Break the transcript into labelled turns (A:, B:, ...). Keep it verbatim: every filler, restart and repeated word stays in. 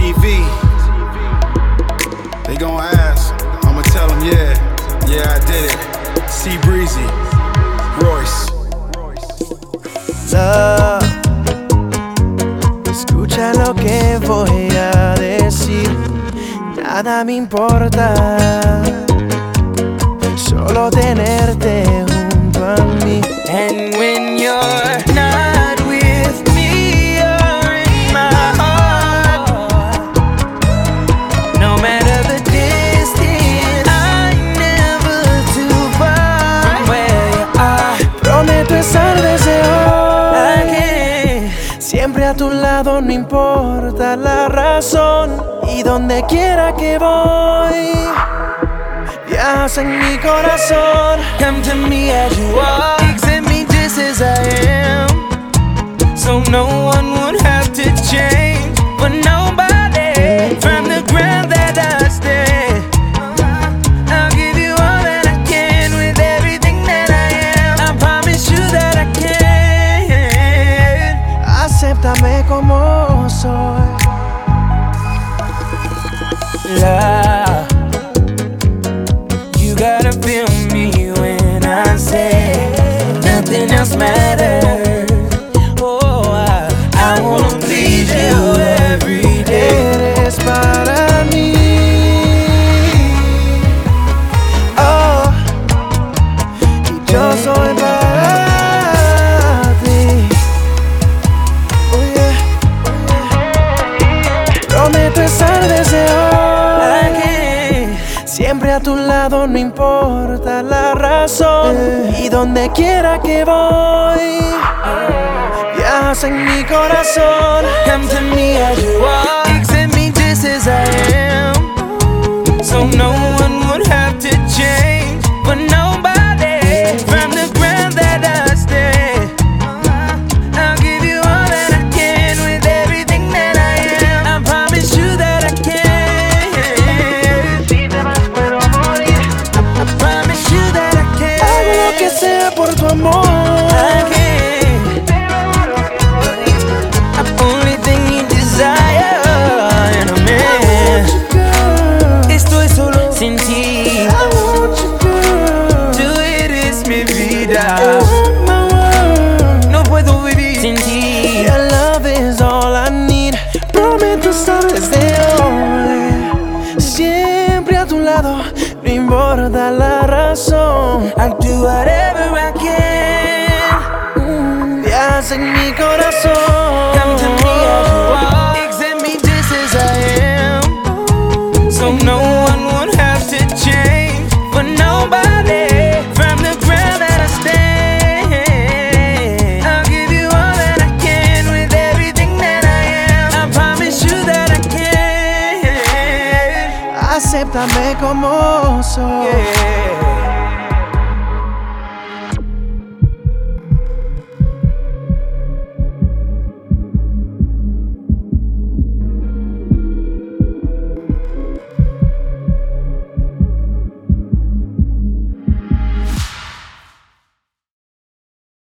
A: T V. They gon' ask, I'ma tell them, yeah, yeah, I did it. C Breezy, Royce.
B: Love, escucha lo que voy a decir. Nada me importa, solo tenerte junto a mí.
C: And when you're not with me, you're in my heart. No matter the distance, I'm never too far from where you are.
B: Prometo estar desde hoy
C: Again.
B: siempre a tu lado, no importa la razón. Y donde quiera que voy, viajas en mi corazón.
C: Come to me as you are, accept me just as I am, so no one would have to change for nobody. From the ground that I stand, I'll give you all that I can with everything that I am. I promise you that I can.
B: Acéptame como soy.
C: Love, you gotta feel me when I say nothing else matters. Oh, I, I wanna please you every day.
B: Eres para mí, oh, y yo soy para ti. Oh, yeah. Prometo estar desde hoy siempre a tu lado, no importa la razón. Y donde quiera que voy, viajas en mi corazón.
C: Come to me as you are, accept me just as I am, so no one would have to change for nobody. From the ground that I stand, I'll give you all that I can with everything that I am. I promise you that I can. I promise you that I can.
B: Hago lo que sea por tu amor.
C: I can. Only thing you desire in a man. Estoy solo sin ti.
B: I want you, girl.
C: Tú eres mi vida.
B: You want my world.
C: No puedo vivir sin ti.
B: Your love is all I need. Prometo estar desde hoy siempre a tu lado, no importa la razón.
C: I'll do whatever I can.
B: Viajas en mi corazón.
C: Come to me as you are, accept me just as I am, so no one would have to change for nobody. From the ground that I stand, I'll give you all that I can with everything that I am. I promise you that I can.
B: Acéptame como soy.
C: Yeah.